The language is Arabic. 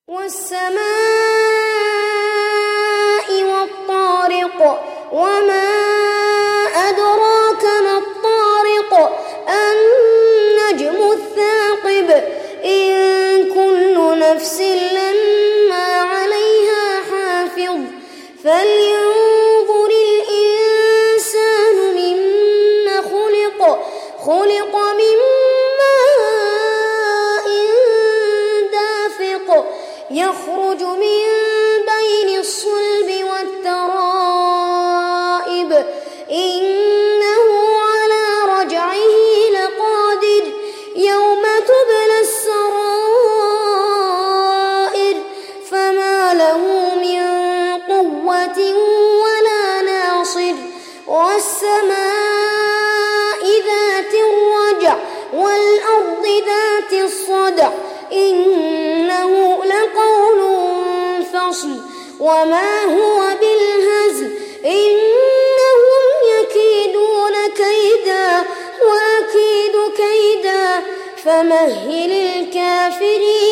والسماء والطارق وما أدراك ما الطارق النجم الثاقب إن كل نفس لما عليها حافظ فلينظر الإنسان مما خلق من ماء دافق يخرج من بين الصلب والترائب إنه على رجعه لقادر يوم تبلى السرائر فما له من قوة ولا ناصر والسماء ذات الرجع والأرض ذات الصدع إنه لقول فصل وما هو بالهزل إنهم يكيدون كيدا وأكيد كيدا فمهل الكافرين